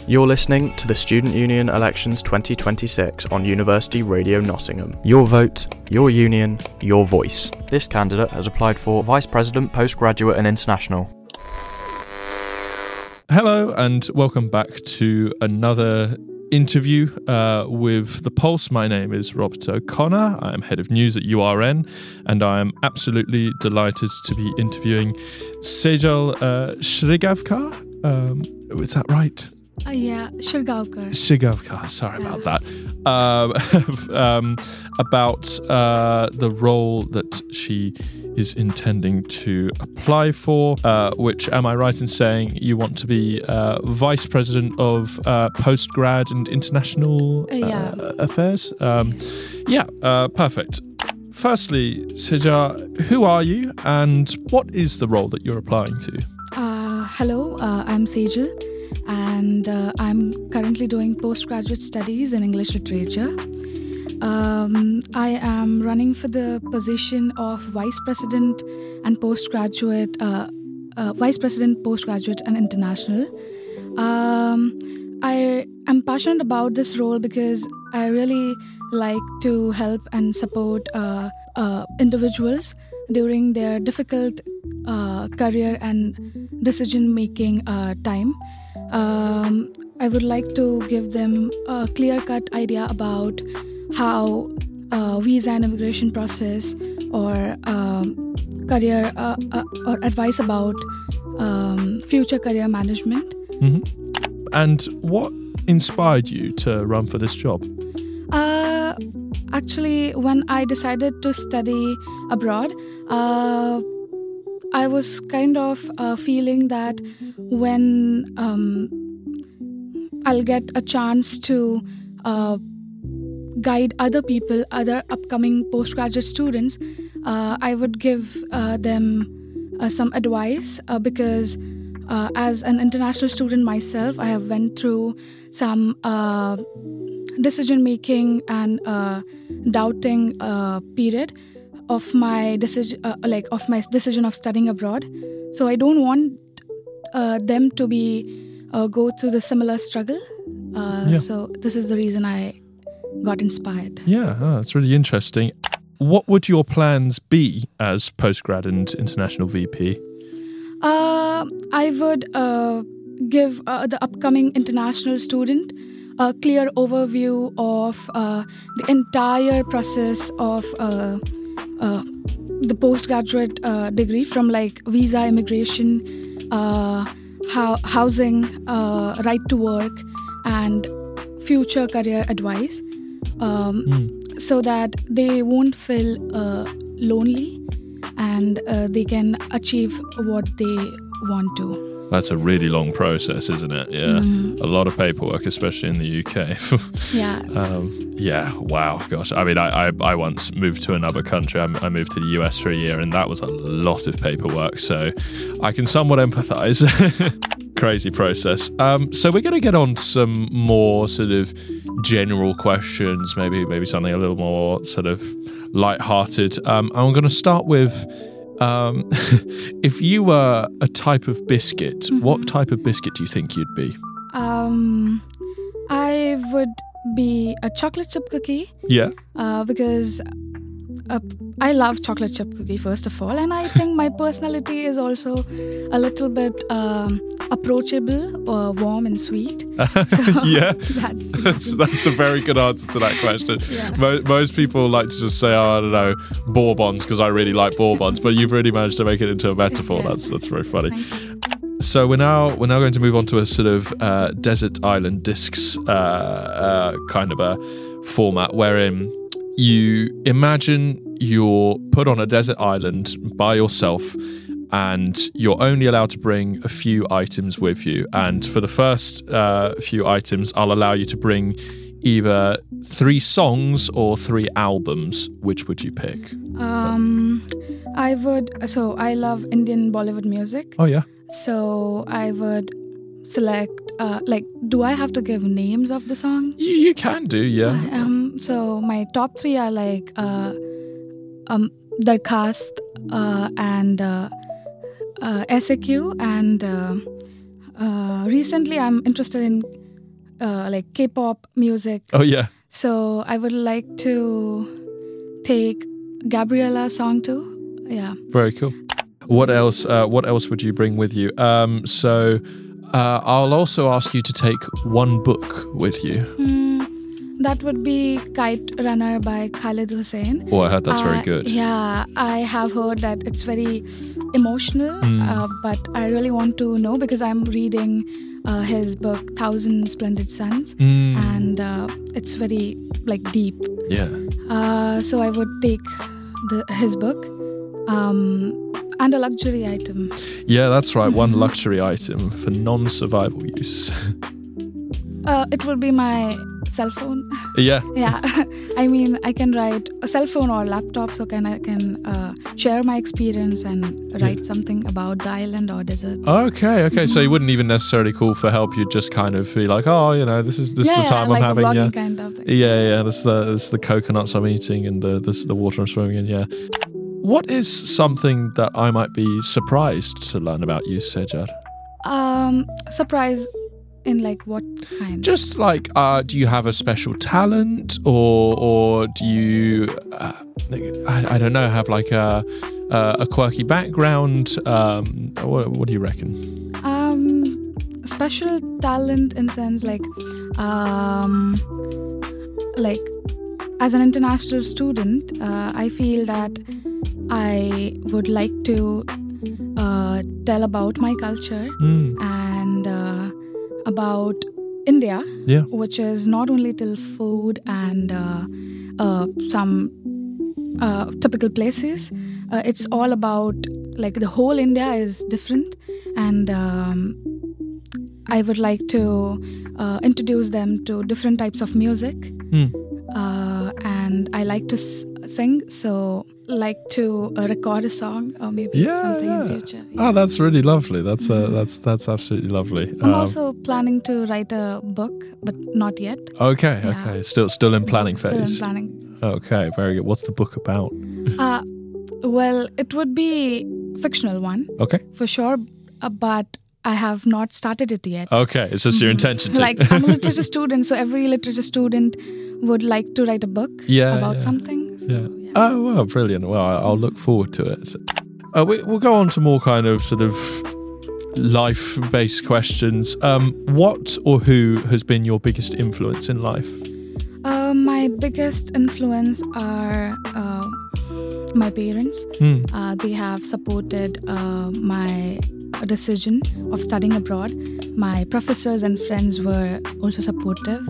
You're listening to the Student Union Elections 2026 on University Radio Nottingham. Your vote, your union, your voice. This candidate has applied for Vice President, Postgraduate and International. Hello and welcome back to another interview with The Pulse. My name is Robert O'Connor. I am Head of News at URN and I am absolutely delighted to be interviewing Sejal Shrigaonkar. Is that right? Yeah, Shrigaonkar, sorry about that. About the role that she is intending to apply for, which, am I right in saying you want to be Vice President of Postgrad and International Affairs? Perfect. Firstly, Sejal, who are you and what is the role that you're applying to? Hello, I'm Sejal and I'm currently doing postgraduate studies in English literature. I am running for the position of Vice President, Postgraduate and International. I am passionate about this role because I really like to help and support individuals during their difficult career and decision-making time. I would like to give them a clear-cut idea about how visa and immigration process or career or advice about future career management. Mm-hmm. And what inspired you to run for this job? Actually, when I decided to study abroad, I was kind of feeling that when I'll get a chance to guide other people, other upcoming postgraduate students, I would give them some advice because as an international student myself, I have went through some decision-making and doubting period of my decision, of studying abroad. So I don't want them to go through the similar struggle. So this is the reason I got inspired. Yeah, that's really interesting. What would your plans be as postgrad and international VP? I would give the upcoming international student a clear overview of the entire process of the postgraduate degree, from like visa, immigration, housing, right to work, and future career advice, so that they won't feel lonely and they can achieve what they want to. That's a really long process, isn't it? Yeah. A lot of paperwork, especially in the UK. Wow. Gosh. I mean, I once moved to another country. I moved to the US for a year, and that was a lot of paperwork. So I can somewhat empathise. Crazy process. So we're going to get on to some more sort of general questions, maybe something a little more sort of light-hearted. I'm going to start with, if you were a type of biscuit, what type of biscuit do you think you'd be? I would be a chocolate chip cookie. Yeah. Because I love chocolate chip cookie, first of all, and I think my personality is also a little bit approachable, warm and sweet. Yeah, that's a very good answer to that question. Yeah. Most people like to just say, I don't know, Bourbons, because I really like Bourbons, but you've really managed to make it into a metaphor. Yeah. That's very funny. So we're now going to move on to a sort of desert island discs kind of a format, wherein you imagine you're put on a desert island by yourself and you're only allowed to bring a few items with you. And for the first few items, I'll allow you to bring either 3 songs or 3 albums. Which would you pick? I love Indian Bollywood music. Oh, yeah. So I would select, do I have to give names of the song? You can do, yeah. So my top 3 are like Darkhast and SAQ, and recently I'm interested in like K-pop music. Oh yeah. So I would like to take Gabriela's song too. Yeah. Very cool. What else? What else would you bring with you? So I'll also ask you to take one book with you. That would be Kite Runner by Khalid Hussain. Oh, I heard that's very good. Yeah, I have heard that it's very emotional, but I really want to know because I'm reading his book 1,000 Splendid Suns, and it's very like deep. Yeah. So I would take his book. And a luxury item. Yeah, that's right. One luxury item for non-survival use. It would be my cell phone. Yeah. Yeah. I mean, I can write a cell phone or laptop, so I can share my experience and write something about the island or desert. Okay. So you wouldn't even necessarily call for help. You'd just kind of be like, oh, this is the time like I'm having. A vlogging kind of thing. Yeah. This is the coconuts I'm eating and this is the water I'm swimming in. Yeah. What is something that I might be surprised to learn about you, Sejal? Surprise in like what kind? Just like, do you have a special talent, or do you, I don't know, have like a quirky background? What do you reckon? Special talent in sense like as an international student, I feel that I would like to tell about my culture and about India, which is not only till food and some typical places. It's all about like the whole India is different, and I would like to introduce them to different types of music. And I like to sing, so like to record a song or maybe something in future. Oh, that's really lovely. That's absolutely lovely. I'm also planning to write a book, but not yet. Okay. Still in planning phase. Still in planning. Okay, very good. What's the book about? Well, it would be fictional one. Okay. For sure, but I have not started it yet. Okay, it's just your intention to. Like, I'm a literature student, so every literature student would like to write a book about something. So, yeah. Oh, well, brilliant. Well, I'll look forward to it. We'll go on to more kind of sort of life-based questions. What or who has been your biggest influence in life? My biggest influence are my parents. They have supported my decision of studying abroad. My professors and friends were also supportive.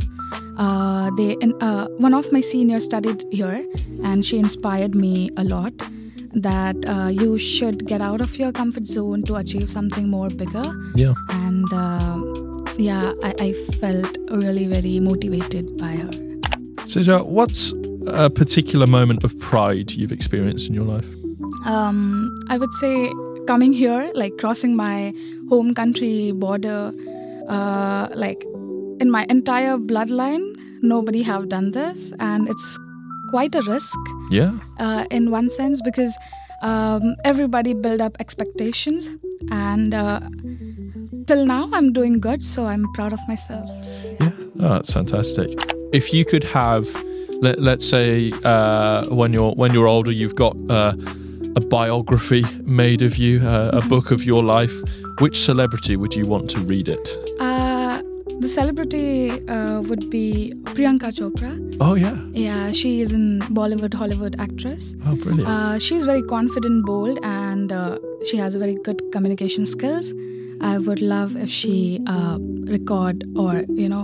One of my seniors studied here, and she inspired me a lot that you should get out of your comfort zone to achieve something more bigger. Yeah. And I felt really very motivated by her. Sejal, what's a particular moment of pride you've experienced in your life? I would say coming here, like crossing my home country border, like in my entire bloodline, nobody have done this, and it's quite a risk. Yeah. In one sense, because everybody build up expectations, and till now I'm doing good, so I'm proud of myself. Yeah, that's fantastic. If you could have, let's say, when you're older, you've got a biography made of you, a book of your life, which celebrity would you want to read it? The celebrity would be Priyanka Chopra. Oh, yeah. Yeah, she is an Bollywood, Hollywood actress. Oh, brilliant. She's very confident, bold, and she has very good communication skills. I would love if she record or,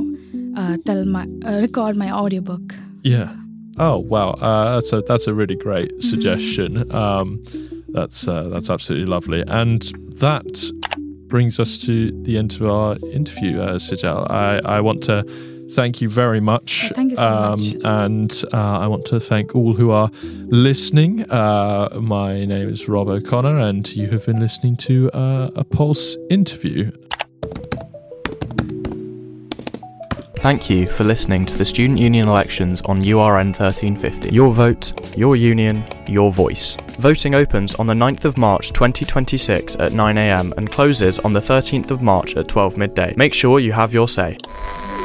record my audiobook. Yeah. Oh, wow. That's a really great suggestion. That's absolutely lovely. And that brings us to the end of our interview, Sejal. I want to thank you very much. Thank you so much. And I want to thank all who are listening. My name is Rob O'Connor, and you have been listening to a Pulse interview. Thank you for listening to the Student Union elections on URN 1350. Your vote, your union, your voice. Voting opens on the 9th of March 2026 at 9 a.m. and closes on the 13th of March at 12 midday. Make sure you have your say.